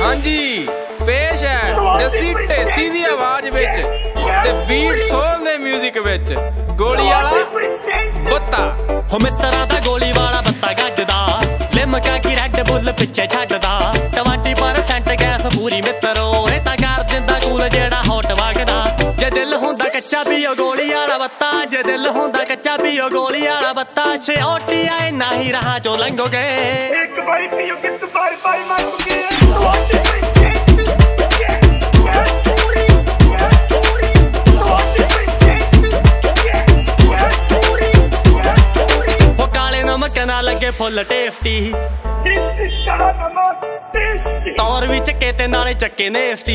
हाँ जी पेश है जस्सी ढेसी दी आवाज विच ते बीट सोल दे म्यूजिक विच गोली वाला बत्ता हो मित्रा दा गोली वाला बत्ता गजदा लिमका की रेड बुल पिछे छड्डदा 20% गैस पूरी मित्रो ए तां कर दिंदा कूल जेड़ा हॉट वगदा जे दिल हुंदा कच्चा पीओ गोली वाला बत्ता जे दिल हुंदा कच्चा पीओ गोली वाला बत्ता छोटी आए ना ही रहा जो लंघोगे एक बारी पियो कि तू बार मांगोगे ना लगे फुल टेस्टी तौर भी चक्के ते नाले चक्के नेफ्ती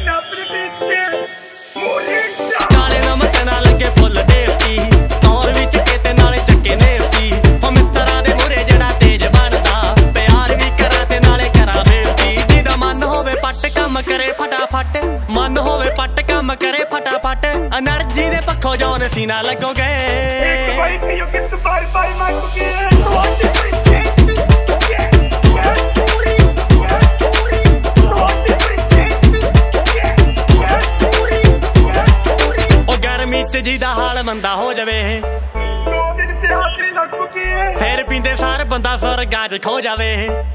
काले नमक ना लगे फुल टेस्टी तौर भी चक्के ते नाले चक्के नेफ्ती हो मित्रा दे मुरे जड़ा तेज बनदा प्यार भी करा ते नाले करा बेइज्जती जिदा मन होवे पट काम करे फटाफट मन होवे पट काम करे फटाफट एनर्जी दे पखो जौन सीना लगोगे एक बारी पियो कि तू बार मांगोगे जिदा हाल मंदा हो जावे फिर पींदे सार बंदा स्वर्गां च खो जावे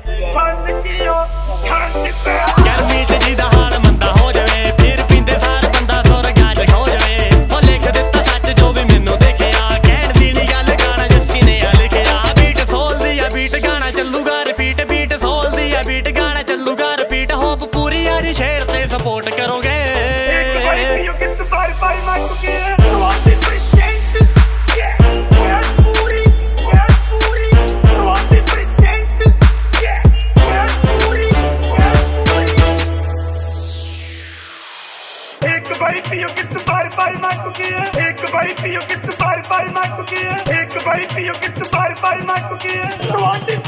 गर्मी च जिदा हाल मंदा हो जावे फिर पींदे सार बंदा स्वर्गां च खो जावे ओ लिख दिता सच जो भी मैनू देखिया कहण दी नी गल गाना जस्सी ने लिखिया बीट सोल दी आ बीट गाना चलूगा रिपीट बीट सोल दी आ बीट गाना चलूगा रिपीट होप पूरी यारी शेर ते सपोर्ट करोगे एक बारी पियो कि तू बार मांगोगे एक बारी पियो कि तू बार मांगोगे एक बारी पियो कि तू बार मांगोगे